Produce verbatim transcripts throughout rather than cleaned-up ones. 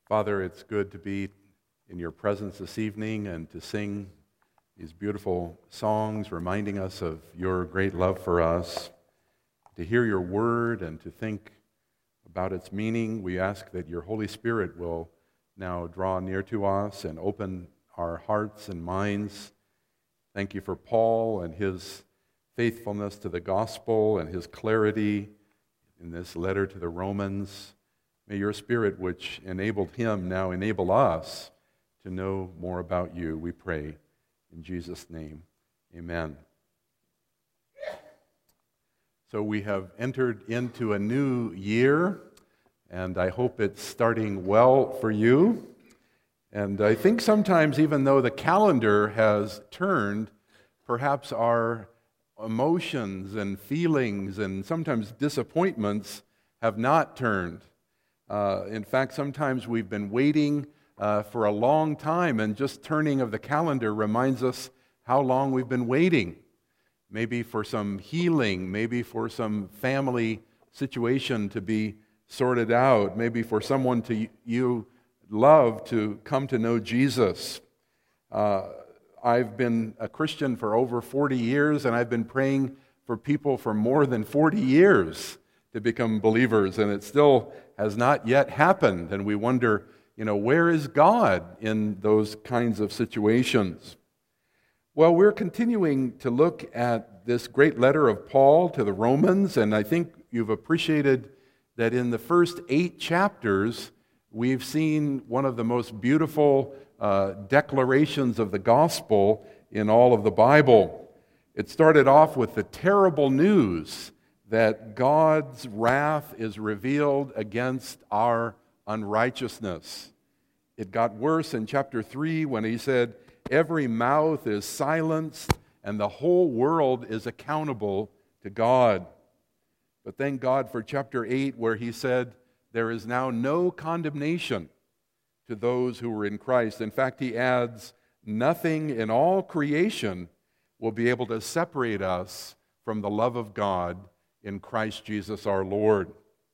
Father, it's good to be in your presence this evening and to sing these beautiful songs reminding us of your great love for us, to hear your word and to think about its meaning. We ask that your Holy Spirit will now draw near to us and open our hearts and minds. Thank you for Paul and his faithfulness to the gospel and his clarity in this letter to the Romans. May your Spirit, which enabled him, now enable us to know more about you, we pray. In Jesus' name, amen. So we have entered into a new year, and I hope it's starting well for you. And I think sometimes, even though the calendar has turned, perhaps our emotions and feelings and sometimes disappointments have not turned. Uh, in fact, sometimes we've been waiting uh, for a long time, and just turning of the calendar reminds us how long we've been waiting. Maybe for some healing, maybe for some family situation to be sorted out, maybe for someone to you love to come to know Jesus. Uh, I've been a Christian for over forty years, and I've been praying for people for more than forty years to become believers, and it still has not yet happened. And we wonder, you know, where is God in those kinds of situations? Well, we're continuing to look at this great letter of Paul to the Romans, and I think you've appreciated that in the first eight chapters, we've seen one of the most beautiful uh, declarations of the gospel in all of the Bible. It started off with the terrible news that God's wrath is revealed against our unrighteousness. It got worse in chapter three when he said, every mouth is silenced and the whole world is accountable to God. But thank God for chapter eight, where he said, there is now no condemnation to those who are in Christ. In fact, he adds, nothing in all creation will be able to separate us from the love of God in Christ Jesus our Lord.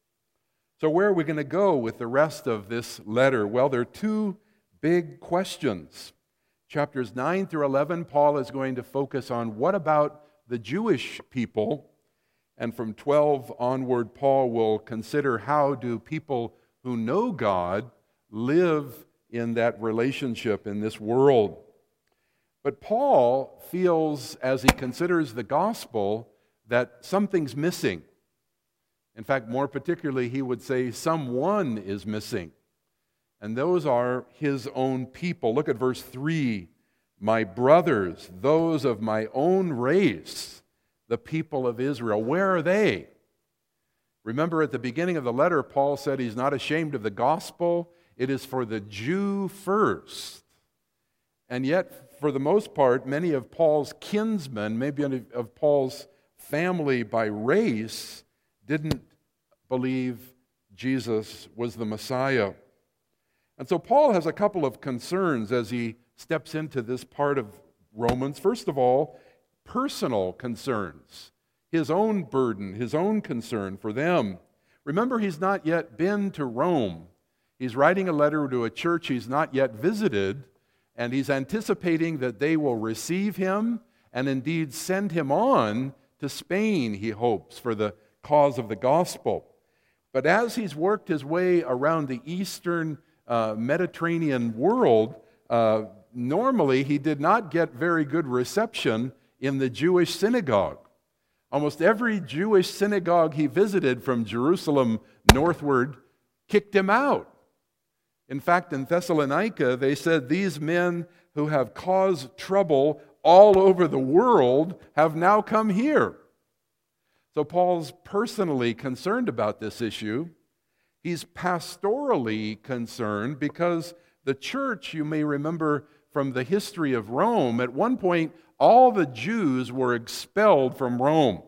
So where are we going to go with the rest of this letter? Well, there are two big questions. Chapters nine through eleven, Paul is going to focus on what about the Jewish people? And from twelve onward, Paul will consider how do people who know God live in that relationship in this world. But Paul feels, as he considers the gospel, that something's missing. In fact, more particularly, he would say someone is missing. And those are his own people. Look at verse three. My brothers, those of my own race, the people of Israel, where are they? Remember, at the beginning of the letter, Paul said he's not ashamed of the gospel. It is for the Jew first. And yet, for the most part, many of Paul's kinsmen, maybe of Paul's family by race, didn't believe Jesus was the Messiah. And so Paul has a couple of concerns as he steps into this part of Romans. First of all, personal concerns, his own burden, his own concern for them. Remember, he's not yet been to Rome. He's writing a letter to a church he's not yet visited, and he's anticipating that they will receive him and indeed send him on to Spain, he hopes, for the cause of the gospel. But as he's worked his way around the eastern uh, Mediterranean world, uh, normally he did not get very good reception in the Jewish synagogue. Almost every Jewish synagogue he visited from Jerusalem northward kicked him out. In fact, in Thessalonica, they said these men who have caused trouble all over the world have now come here. So Paul's personally concerned about this issue. He's pastorally concerned because the church, you may remember from the history of Rome, at one point all the Jews were expelled from Rome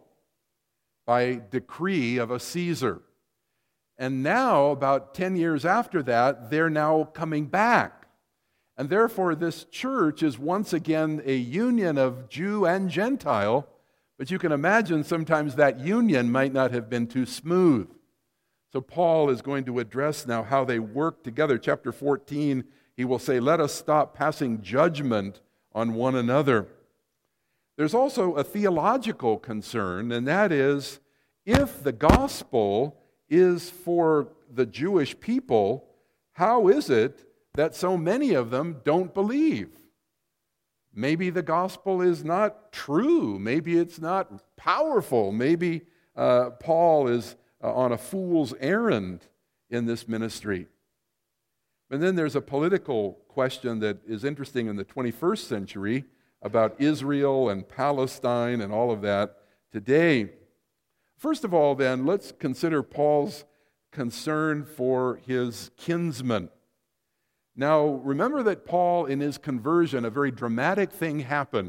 by decree of a Caesar. And now, about ten years after that, they're now coming back. And therefore, this church is once again a union of Jew and Gentile, but you can imagine sometimes that union might not have been too smooth. So Paul is going to address now how they work together. Chapter fourteen, he will say, let us stop passing judgment on one another. There's also a theological concern, and that is, if the gospel is for the Jewish people, how is it that so many of them don't believe? Maybe the gospel is not true. Maybe it's not powerful. Maybe uh, Paul is uh, on a fool's errand in this ministry. And then there's a political question that is interesting in the twenty-first century about Israel and Palestine and all of that today. First of all, then, let's consider Paul's concern for his kinsmen. Now, remember that Paul, in his conversion, a very dramatic thing happened.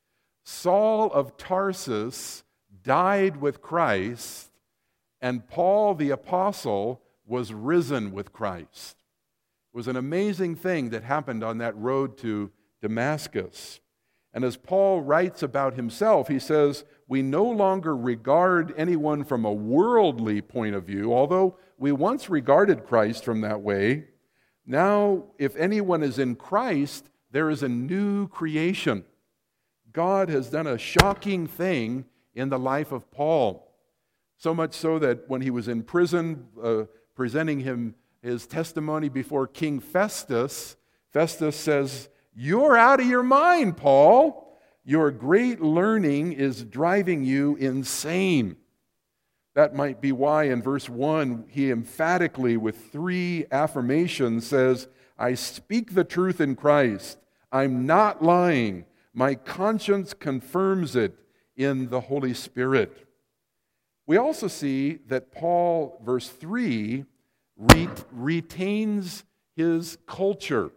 Saul of Tarsus died with Christ, and Paul the apostle was risen with Christ. It was an amazing thing that happened on that road to Damascus. And as Paul writes about himself, he says, we no longer regard anyone from a worldly point of view, although we once regarded Christ from that way. Now, if anyone is in Christ, there is a new creation. God has done a shocking thing in the life of Paul. So much so that when he was in prison, uh, presenting him his testimony before King Festus, Festus says, you're out of your mind, Paul. Your great learning is driving you insane. That might be why in verse one, he emphatically, with three affirmations, says, I speak the truth in Christ. I'm not lying. My conscience confirms it in the Holy Spirit. We also see that Paul, verse three, re- retains his culture.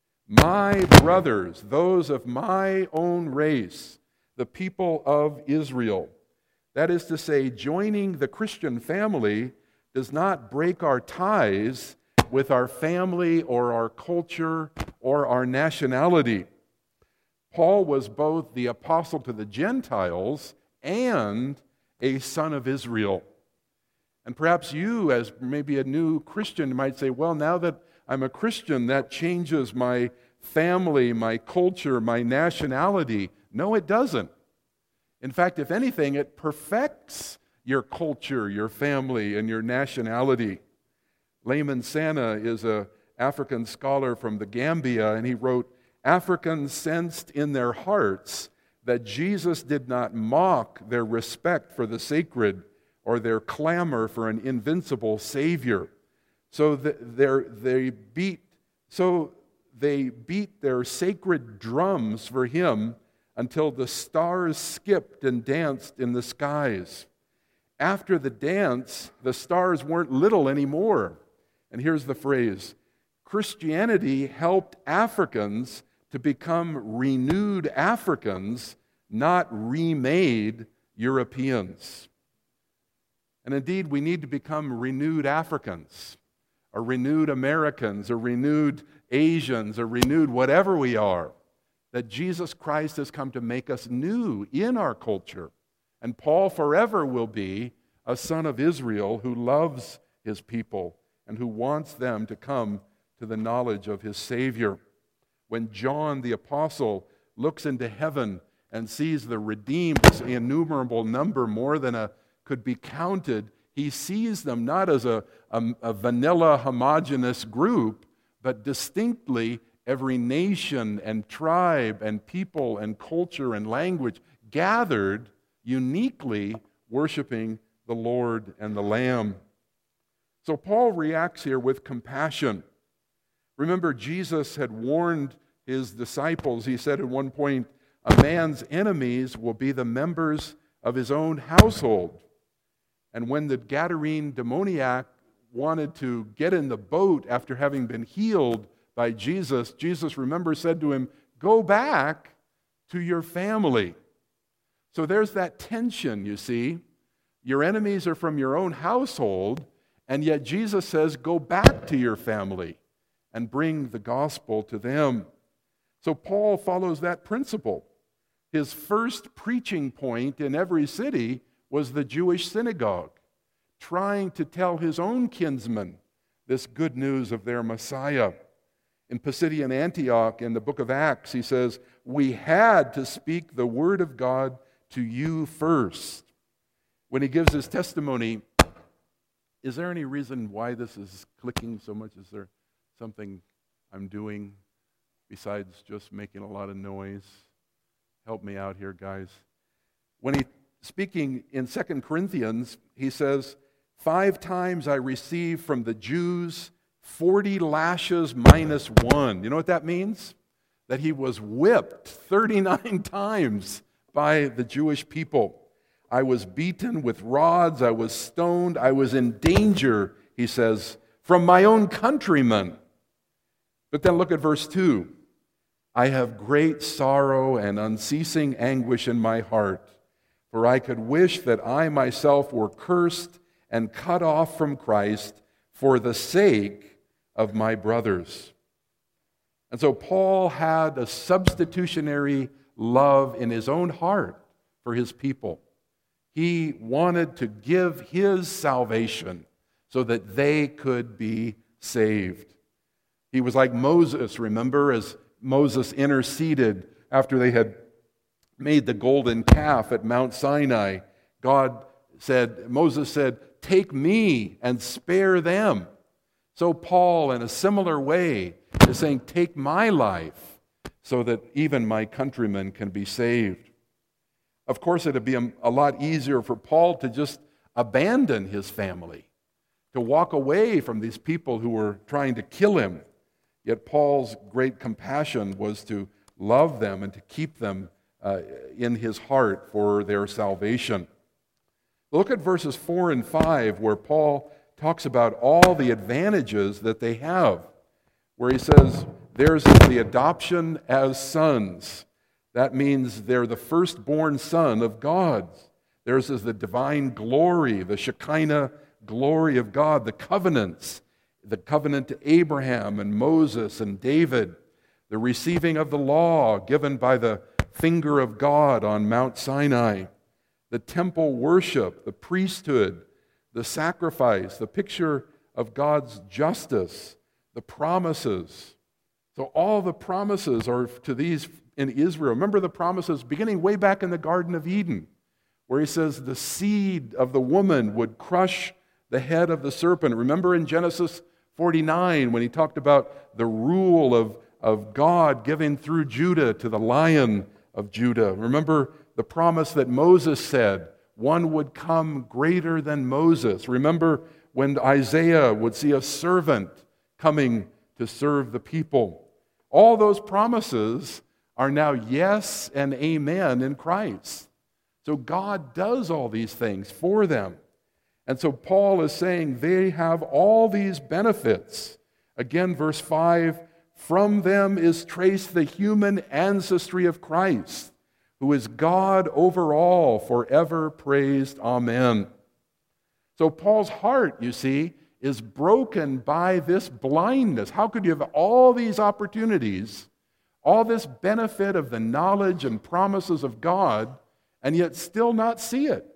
My brothers, those of my own race, the people of Israel. That is to say, joining the Christian family does not break our ties with our family or our culture or our nationality. Paul was both the apostle to the Gentiles and a son of Israel. And perhaps you, as maybe a new Christian, might say, well, now that I'm a Christian, that changes my family, my culture, my nationality. No, it doesn't. In fact, if anything, it perfects your culture, your family, and your nationality. Layman Santa is an African scholar from the Gambia, and he wrote, Africans sensed in their hearts that Jesus did not mock their respect for the sacred or their clamor for an invincible Savior. So that they beat, so they beat their sacred drums for him until the stars skipped and danced in the skies. After the dance, the stars weren't little anymore. And here's the phrase, Christianity helped Africans to become renewed Africans, not remade Europeans. And indeed, we need to become renewed Africans, or renewed Americans, or renewed Asians, or renewed whatever we are. That Jesus Christ has come to make us new in our culture. And Paul forever will be a son of Israel who loves his people and who wants them to come to the knowledge of his Savior. When John the Apostle looks into heaven and sees the redeemed, this innumerable number, more than a, could be counted, he sees them not as a, a, a vanilla homogeneous group, but distinctly every nation and tribe and people and culture and language gathered uniquely worshiping the Lord and the Lamb. So Paul reacts here with compassion. Remember, Jesus had warned his disciples. He said at one point, a man's enemies will be the members of his own household. And when the Gadarene demoniac wanted to get in the boat after having been healed by Jesus, Jesus, remember, said to him, go back to your family. So there's that tension, you see. Your enemies are from your own household, and yet Jesus says, go back to your family and bring the gospel to them. So Paul follows that principle. His first preaching point in every city was the Jewish synagogue, trying to tell his own kinsmen this good news of their Messiah. In Pisidian Antioch, in the book of Acts, he says, "We had to speak the word of God to you first." When he gives his testimony, is there any reason why this is clicking so much? Is there something I'm doing besides just making a lot of noise? Help me out here, guys. When he speaking in Second Corinthians, he says, "Five times I received from the Jews forty lashes minus one." You know what that means? That he was whipped thirty-nine times by the Jewish people. "I was beaten with rods, I was stoned, I was in danger," he says, "from my own countrymen." But then look at verse two. "I have great sorrow and unceasing anguish in my heart, for I could wish that I myself were cursed and cut off from Christ for the sake of my brothers." And so Paul had a substitutionary love in his own heart for his people. He wanted to give his salvation so that they could be saved. He was like Moses, remember, as Moses interceded after they had made the golden calf at Mount Sinai. God said, Moses said, "Take me and spare them." So Paul, in a similar way, is saying, "Take my life so that even my countrymen can be saved." Of course, it would be a, a lot easier for Paul to just abandon his family, to walk away from these people who were trying to kill him. Yet Paul's great compassion was to love them and to keep them uh, in his heart for their salvation. Look at verses four and five, where Paul talks about all the advantages that they have, where he says, "Theirs is the adoption as sons." That means they're the firstborn son of God. Theirs is the divine glory, the Shekinah glory of God, the covenants, the covenant to Abraham and Moses and David, the receiving of the law given by the finger of God on Mount Sinai, the temple worship, the priesthood, the sacrifice, the picture of God's justice, the promises. So all the promises are to these in Israel. Remember the promises beginning way back in the Garden of Eden, where he says the seed of the woman would crush the head of the serpent. Remember in Genesis forty-nine when he talked about the rule of, of God given through Judah to the Lion of Judah. Remember the promise that Moses said, one would come greater than Moses. Remember when Isaiah would see a servant coming to serve the people. All those promises are now yes and amen in Christ. So God does all these things for them. And so Paul is saying they have all these benefits. Again, verse five, "From them is traced the human ancestry of Christ, who is God over all, forever praised. Amen." So Paul's heart, you see, is broken by this blindness. How could you have all these opportunities, all this benefit of the knowledge and promises of God, and yet still not see it?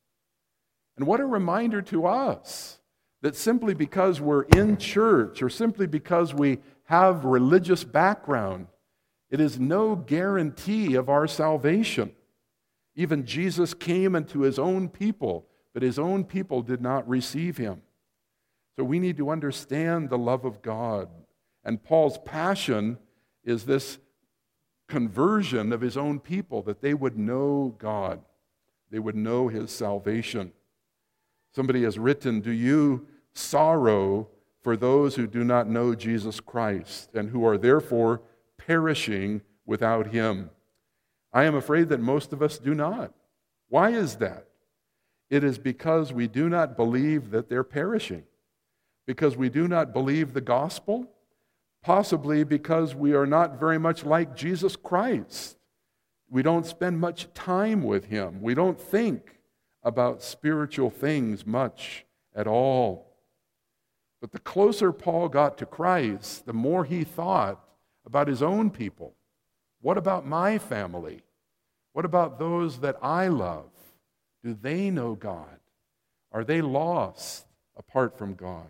And what a reminder to us that simply because we're in church or simply because we have religious background, it is no guarantee of our salvation. Even Jesus came unto his own people, but his own people did not receive him. So we need to understand the love of God. And Paul's passion is this conversion of his own people, that they would know God. They would know his salvation. Somebody has written, "Do you sorrow for those who do not know Jesus Christ and who are therefore perishing without him?" I am afraid that most of us do not. Why is that? It is because we do not believe that they're perishing, because we do not believe the gospel, possibly because we are not very much like Jesus Christ. We don't spend much time with him. We don't think about spiritual things much at all. But the closer Paul got to Christ, the more he thought about his own people. What about my family? What about those that I love? Do they know God? Are they lost apart from God?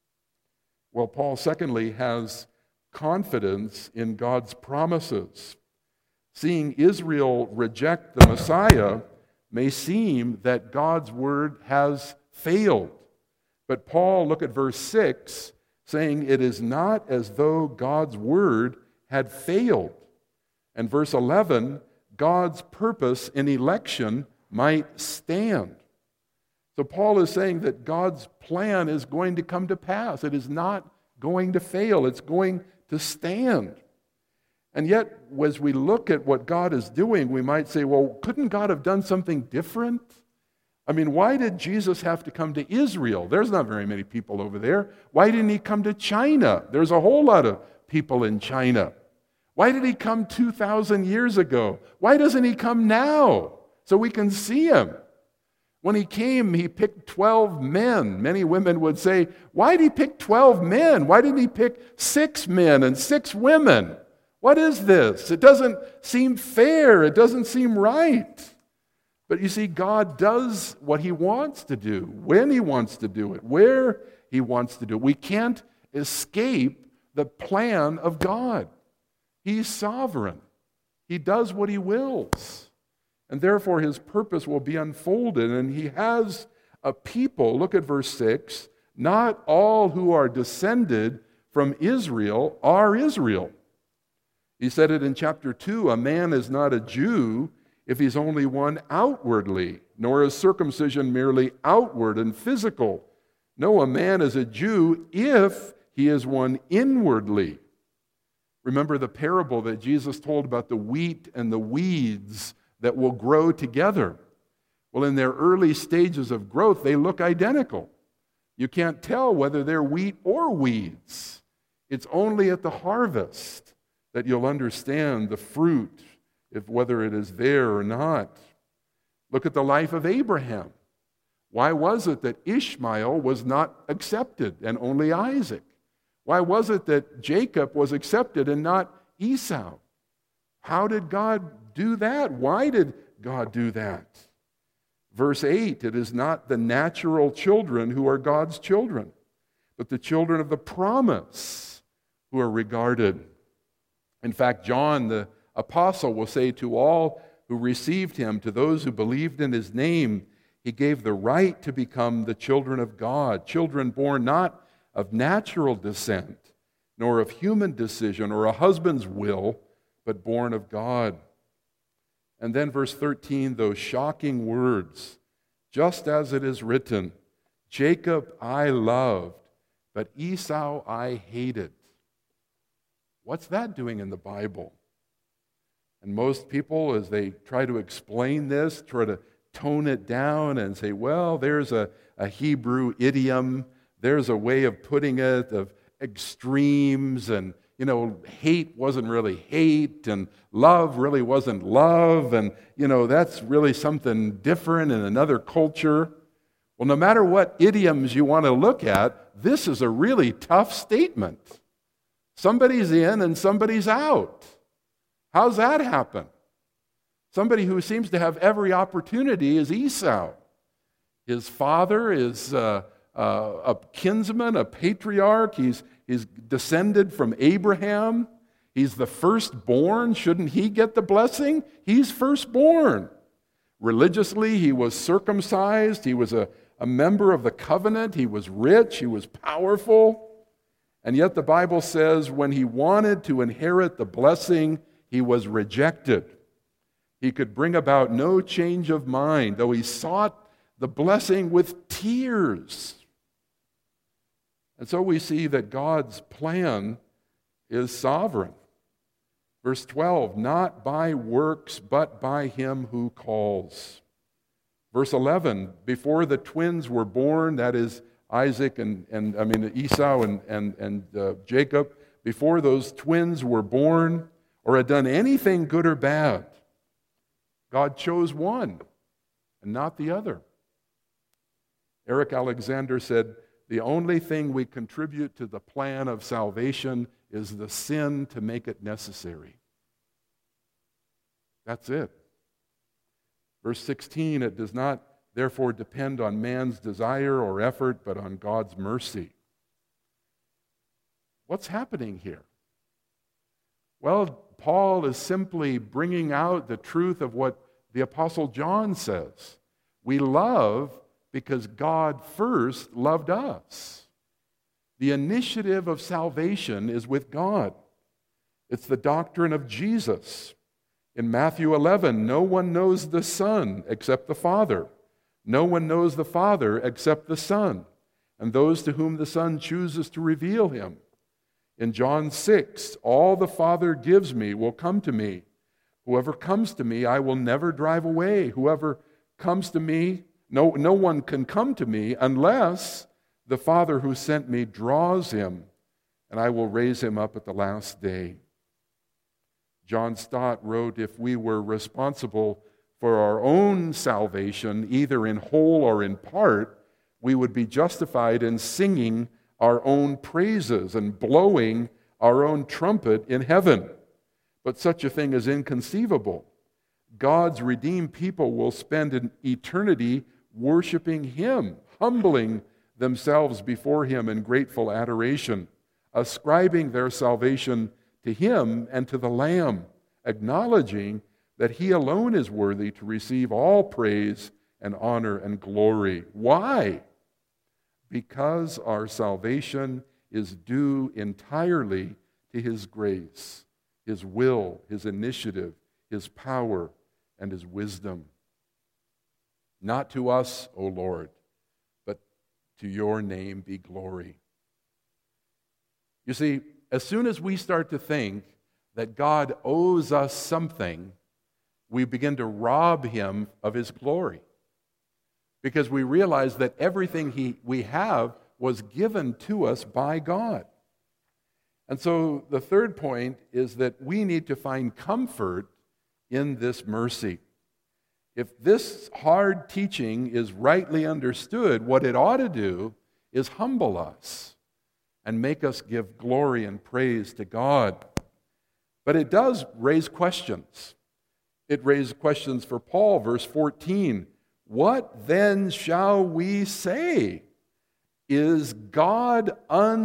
Well, Paul, secondly, has confidence in God's promises. Seeing Israel reject the Messiah may seem that God's word has failed. But Paul, look at verse six, saying it is not as though God's word had failed. And verse eleven, God's purpose in election might stand. So Paul is saying that God's plan is going to come to pass. It is not going to fail. It's going to stand. And yet, as we look at what God is doing, we might say, well, couldn't God have done something different? I mean, why did Jesus have to come to Israel? There's not very many people over there. Why didn't he come to China? There's a whole lot of people in China. Why did he come two thousand years ago? Why doesn't he come now so we can see him? When he came, he picked twelve men. Many women would say, why did he pick twelve men? Why didn't he pick six men and six women? What is this? It doesn't seem fair. It doesn't seem right. But you see, God does what he wants to do, when he wants to do it, where he wants to do it. We can't escape the plan of God. He's sovereign. He does what he wills. And therefore his purpose will be unfolded. And he has a people, look at verse six, not all who are descended from Israel are Israel. He said it in chapter two, a man is not a Jew if he's only one outwardly, nor is circumcision merely outward and physical. No, a man is a Jew if he is one inwardly. Remember the parable that Jesus told about the wheat and the weeds that will grow together. Well, in their early stages of growth, they look identical. You can't tell whether they're wheat or weeds. It's only at the harvest that you'll understand the fruit, if whether it is there or not. Look at the life of Abraham. Why was it that Ishmael was not accepted and only Isaac? Why was it that Jacob was accepted and not Esau? How did God do that? Why did God do that? Verse eight, it is not the natural children who are God's children, but the children of the promise who are regarded. In fact, John the apostle will say to all who received him, to those who believed in his name, he gave the right to become the children of God, children born not of natural descent, nor of human decision or a husband's will, but born of God. And then verse thirteen, those shocking words, just as it is written, Jacob I loved, but Esau I hated. What's that doing in the Bible? And most people, as they try to explain this, try to tone it down and say, well, there's a, a Hebrew idiom, there's a way of putting it, of extremes, and, you know, hate wasn't really hate, and love really wasn't love, and, you know, that's really something different in another culture. Well, no matter what idioms you want to look at, this is a really tough statement. Somebody's in and somebody's out. How's that happen? Somebody who seems to have every opportunity is Esau. His father is uh, uh, a kinsman, a patriarch. He's, he's descended from Abraham. He's the firstborn. Shouldn't he get the blessing? He's firstborn. Religiously, he was circumcised. He was a, a member of the covenant. He was rich. He was powerful. And yet the Bible says when he wanted to inherit the blessing, he was rejected. He could bring about no change of mind, though he sought the blessing with tears. And so we see that God's plan is sovereign. Verse twelve, not by works, but by him who calls. Verse eleven, before the twins were born, that is Isaac and, and I mean Esau and, and, and uh, Jacob, before those twins were born or had done anything good or bad, God chose one and not the other. Eric Alexander said, the only thing we contribute to the plan of salvation is the sin to make it necessary. That's it. Verse sixteen, it does not therefore depend on man's desire or effort, but on God's mercy. What's happening here? Well, Paul is simply bringing out the truth of what the Apostle John says. We love because God first loved us. The initiative of salvation is with God. It's the doctrine of Jesus. In Matthew eleven, no one knows the Son except the Father. No one knows the Father except the Son, and those to whom the Son chooses to reveal him. In John six, all the Father gives me will come to me. Whoever comes to me, I will never drive away. Whoever comes to me, no, no one can come to me unless the Father who sent me draws him, and I will raise him up at the last day. John Stott wrote, if we were responsible for our own salvation, either in whole or in part, we would be justified in singing our own praises and blowing our own trumpet in heaven. But such a thing is inconceivable. God's redeemed people will spend an eternity worshiping Him, humbling themselves before Him in grateful adoration, ascribing their salvation to Him and to the Lamb, acknowledging that He alone is worthy to receive all praise and honor and glory. Why? Because our salvation is due entirely to His grace, His will, His initiative, His power, and His wisdom. Not to us, O Lord, but to Your name be glory. You see, as soon as we start to think that God owes us something, we begin to rob Him of His glory. Because we realize that everything he, we have was given to us by God. And so the third point is that we need to find comfort in this mercy. If this hard teaching is rightly understood, what it ought to do is humble us and make us give glory and praise to God. But it does raise questions. It raised questions for Paul, verse fourteen. What then shall we say? Is God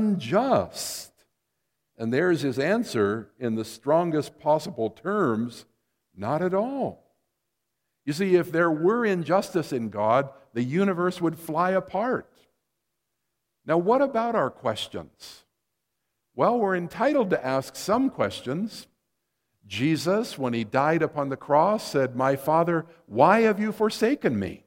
unjust? And there's his answer in the strongest possible terms, not at all. You see, if there were injustice in God, the universe would fly apart. Now, what about our questions? Well, we're entitled to ask some questions. Jesus, when he died upon the cross, said, "My Father, why have you forsaken me?"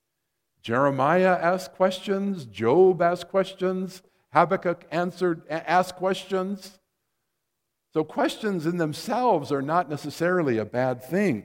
Jeremiah asked questions. Job asked questions. Habakkuk answered, asked questions. So questions in themselves are not necessarily a bad thing.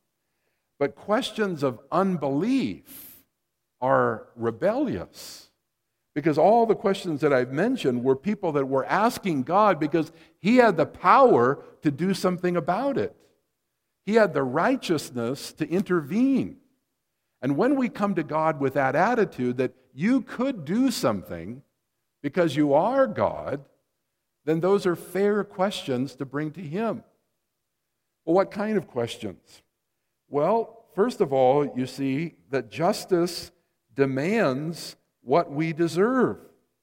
But questions of unbelief are rebellious. Because all the questions that I've mentioned were people that were asking God because He had the power to do something about it. He had the righteousness to intervene. And when we come to God with that attitude that you could do something because you are God, then those are fair questions to bring to Him. Well, what kind of questions? Well, first of all, you see that justice demands what we deserve.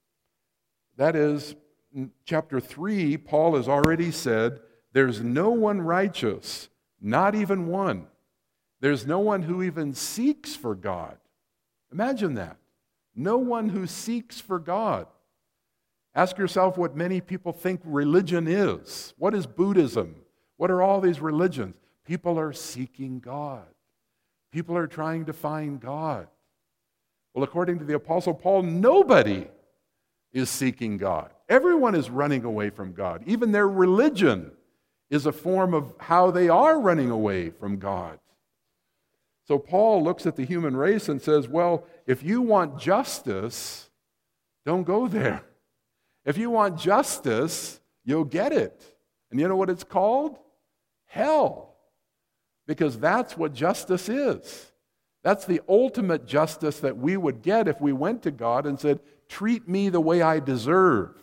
That is, in chapter three, Paul has already said, there's no one righteous, not even one. There's no one who even seeks for God. Imagine that. No one who seeks for God. Ask yourself what many people think religion is. What is Buddhism? What are all these religions? People are seeking God. People are trying to find God. Well, according to the Apostle Paul, nobody is seeking God. Everyone is running away from God. Even their religion is a form of how they are running away from God. So Paul looks at the human race and says, well, if you want justice, don't go there. If you want justice, you'll get it. And you know what it's called? Hell. Because that's what justice is. That's the ultimate justice that we would get if we went to God and said, treat me the way I deserve.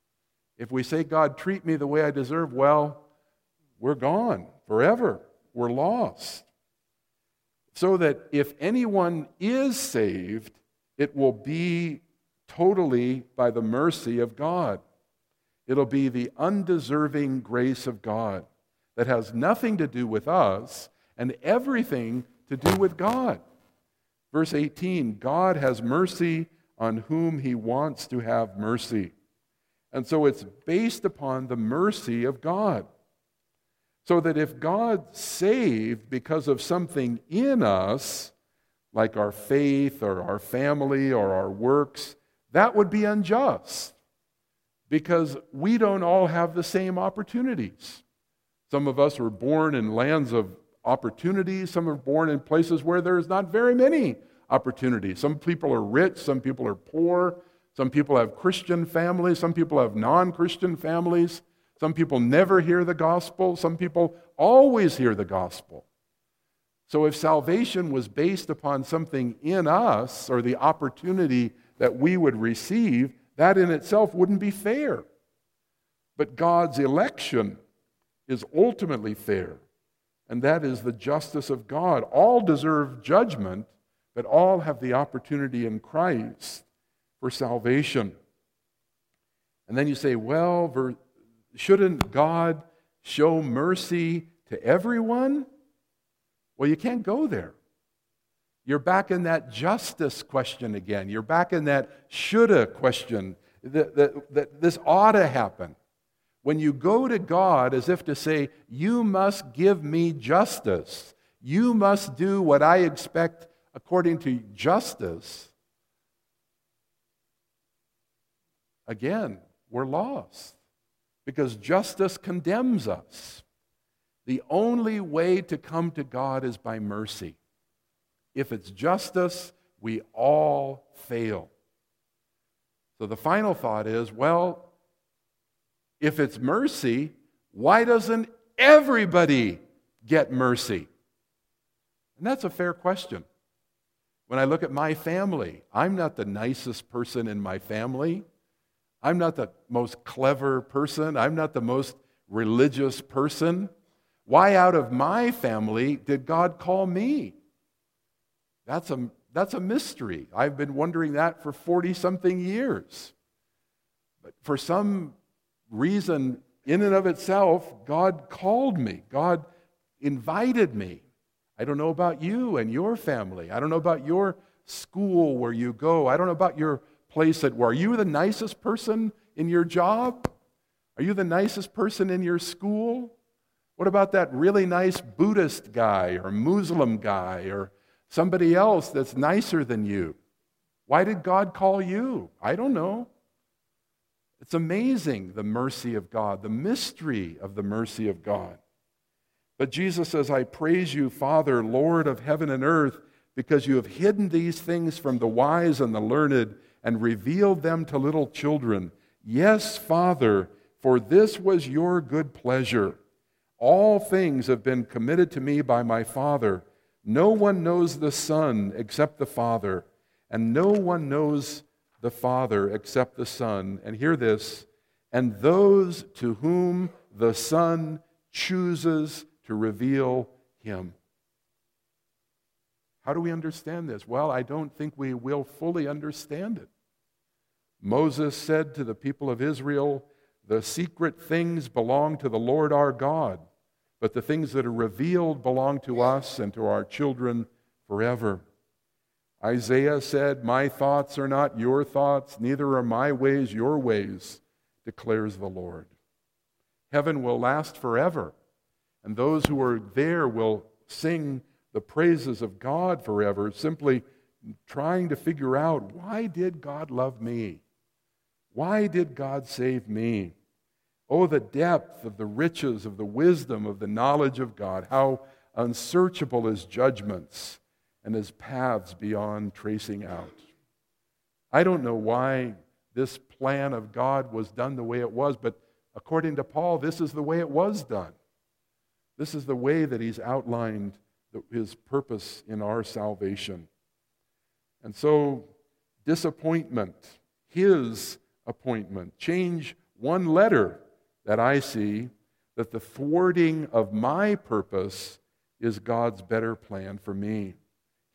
If we say, God, treat me the way I deserve, well, we're gone forever. We're lost. so that if anyone is saved, it will be totally by the mercy of God. It'll be the undeserving grace of God that has nothing to do with us and everything to do with God. Verse eighteen, God has mercy on whom he wants to have mercy. And so it's based upon the mercy of God. So that if God saved because of something in us, like our faith or our family or our works, that would be unjust because we don't all have the same opportunities. Some of us were born in lands of opportunities. Some are born in places where there's not very many opportunities. Some people are rich, some people are poor, some people have Christian families, some people have non-Christian families. Some people never hear the gospel. Some people always hear the gospel. So if salvation was based upon something in us or the opportunity that we would receive, that in itself wouldn't be fair. But God's election is ultimately fair, and that is the justice of God. All deserve judgment, but all have the opportunity in Christ for salvation. And then you say, well, ver- shouldn't God show mercy to everyone? Well, you can't go there. You're back in that justice question again. You're back in that shoulda question, that, that, that this ought to happen. When you go to God as if to say, you must give me justice, you must do what I expect according to justice, again, we're lost. Because justice condemns us. The only way to come to God is by mercy. If it's justice, we all fail. So the final thought is, well, if it's mercy, why doesn't everybody get mercy? And that's a fair question. When I look at my family, I'm not the nicest person in my family. I'm not the most clever person. I'm not the most religious person. Why out of my family did God call me? That's a, that's a mystery. I've been wondering that for forty-something years. But for some reason, in and of itself, God called me. God invited me. I don't know about you and your family. I don't know about your school where you go. I don't know about your place at work. Are you the nicest person in your job? Are you the nicest person in your school? What about that really nice Buddhist guy or Muslim guy or somebody else that's nicer than you? Why did God call you? I don't know. It's amazing, the mercy of God, the mystery of the mercy of God. But Jesus says, I praise you, Father, Lord of heaven and earth, because you have hidden these things from the wise and the learned and revealed them to little children. Yes, Father, for this was your good pleasure. All things have been committed to me by my Father. No one knows the Son except the Father, and no one knows the Father except the Son. And hear this, and those to whom the Son chooses to reveal him. How do we understand this? Well, I don't think we will fully understand it. Moses said to the people of Israel, the secret things belong to the Lord our God, but the things that are revealed belong to us and to our children forever. Isaiah said, my thoughts are not your thoughts, neither are my ways your ways, declares the Lord. Heaven will last forever, and those who are there will sing the praises of God forever, simply trying to figure out, why did God love me? Why did God save me? Oh, the depth of the riches of the wisdom of the knowledge of God, how unsearchable his judgments and his paths beyond tracing out. I don't know why this plan of God was done the way it was, but according to Paul, this is the way it was done. This is the way that he's outlined his purpose in our salvation. And so, disappointment, his appointment, change one letter that I see, that the thwarting of my purpose is God's better plan for me.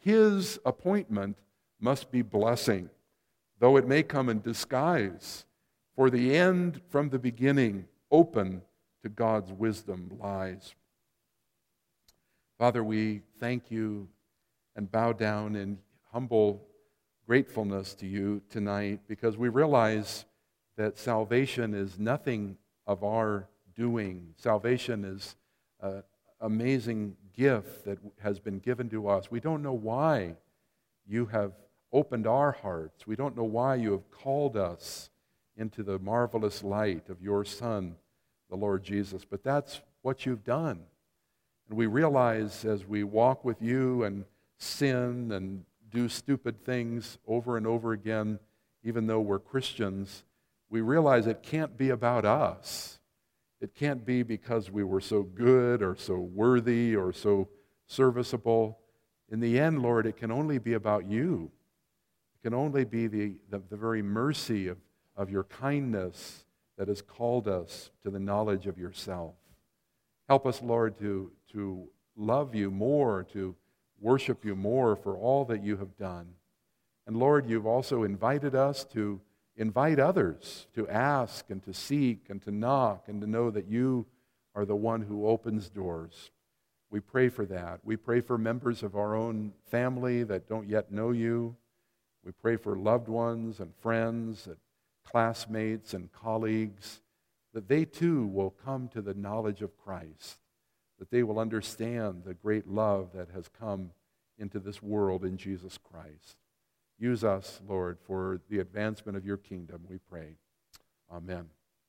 His appointment must be blessing, though it may come in disguise, for the end from the beginning, open to God's wisdom, lies. Father, we thank you and bow down in humble gratefulness to you tonight, because we realize that salvation is nothing of our doing. Salvation is an amazing gift that has been given to us. We don't know why you have opened our hearts. We don't know why you have called us into the marvelous light of your Son, the Lord Jesus, but that's what you've done. And we realize as we walk with you and sin and do stupid things over and over again, even though we're Christians, we realize it can't be about us. It can't be because we were so good or so worthy or so serviceable. In the end, Lord, it can only be about you. It can only be the, the, the very mercy of, of your kindness that has called us to the knowledge of yourself. Help us, Lord, to, to love you more, to worship you more for all that you have done. And Lord, you've also invited us to invite others to ask and to seek and to knock and to know that you are the one who opens doors. We pray for that. We pray for members of our own family that don't yet know you. We pray for loved ones and friends and classmates and colleagues, that they too will come to the knowledge of Christ, that they will understand the great love that has come into this world in Jesus Christ. Use us, Lord, for the advancement of your kingdom, we pray. Amen.